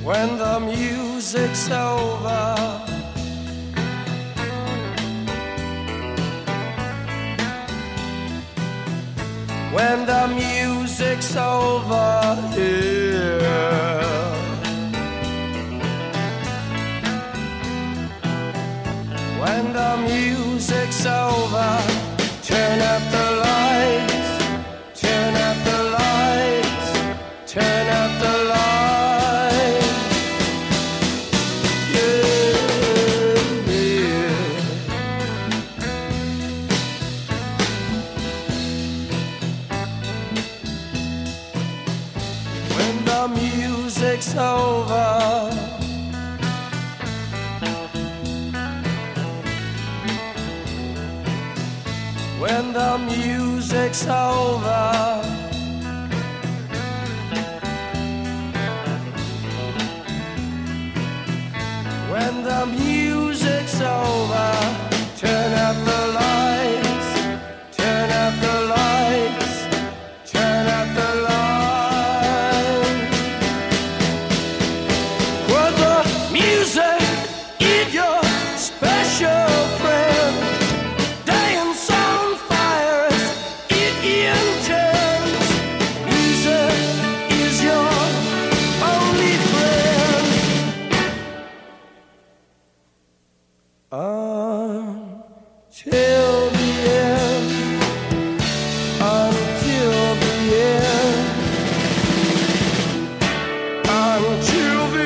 when the music's over. When the music's over here. When the music's over, turn up the lights, turn up the lights, turn up the lights. Yeah, yeah. When the music's over, when the music's over, when the music's over, turn up the lights, turn up the lights, turn up the lights. Put the music in your special friend. Dance on fires, it intends. Music is your only friend. Until the end, until the end, until the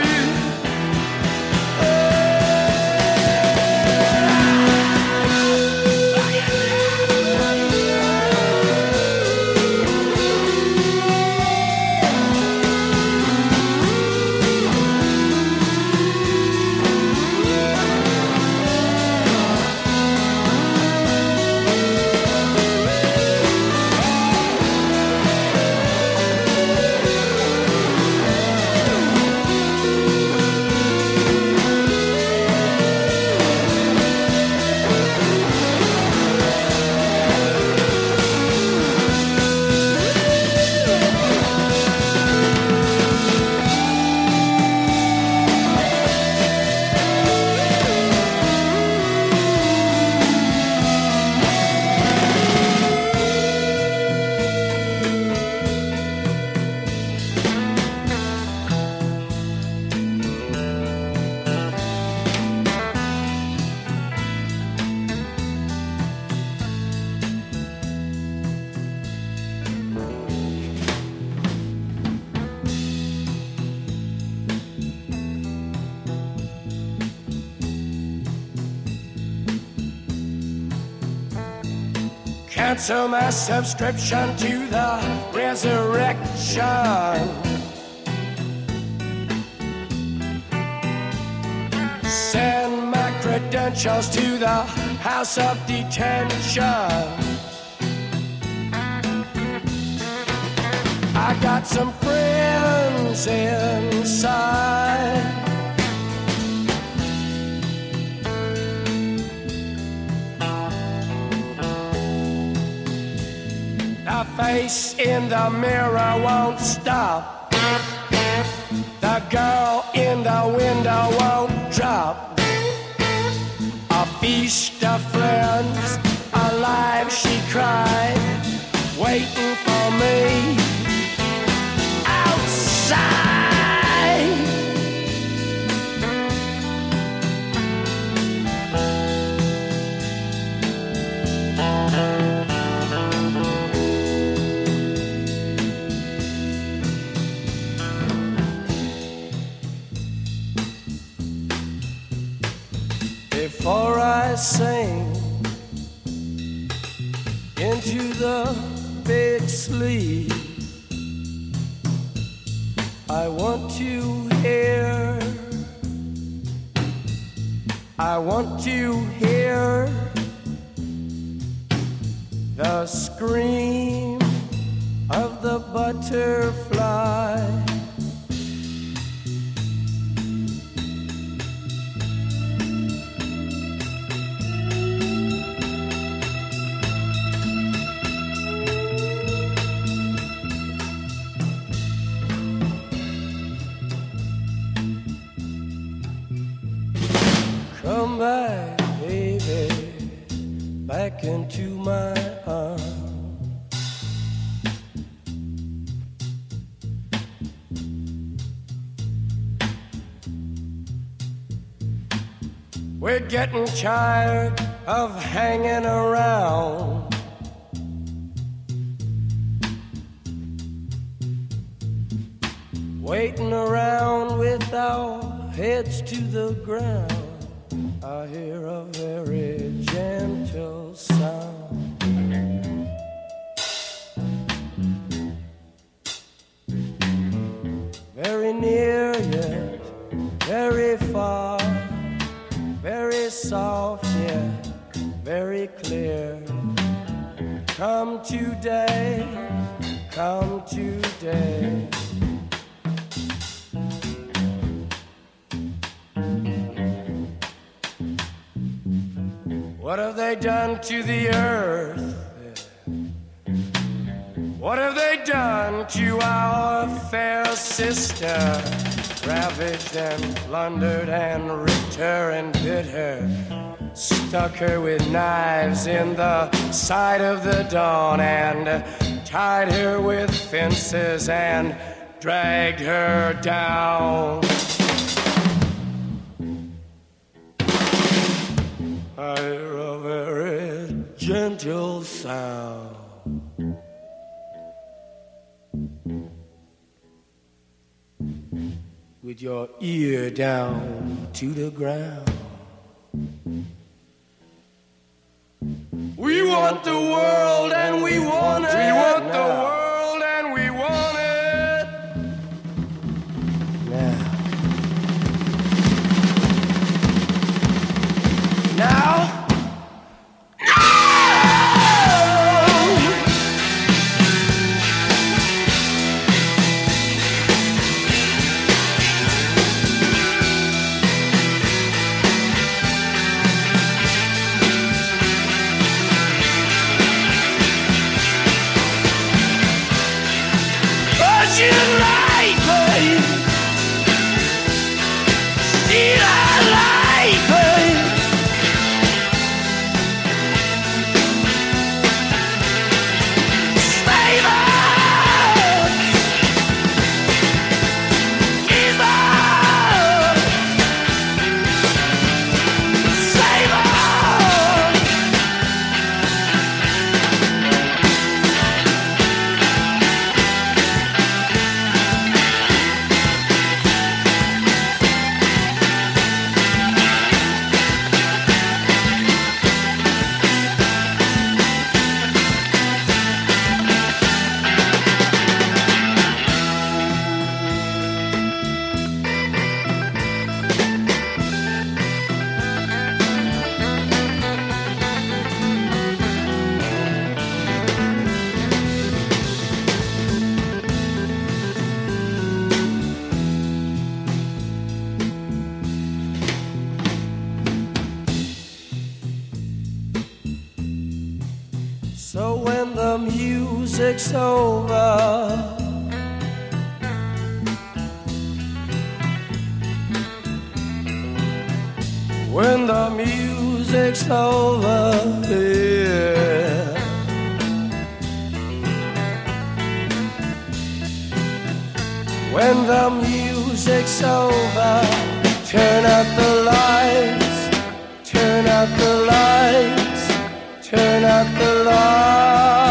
cancel my subscription to the resurrection. Send my credentials to the house of detention. I got some friends inside. The face in the mirror won't stop. The girl in the window won't drop. A feast of friends, alive she cried, waiting for me outside. Before I sing into the big sleep, I want to hear, I want to hear the scream of the butterfly. into my arms. We're getting tired of hanging around. Waiting around with our heads to the ground. I hear a very gentle sound. Very near yet very far. Very soft yet very clear. Come today, come today. What have they done to the earth? What have they done to our fair sister? Ravaged and plundered and ripped her and bit her. Stuck her with knives in the side of the dawn and tied her with fences and dragged her down. I hear a very gentle sound. With your ear down to the ground. We want the world and we want it. We want the world and we want it. Now. So when the music's over, when the music's over, yeah. When the music's over, turn out the lights, turn out the lights, turn out the lights.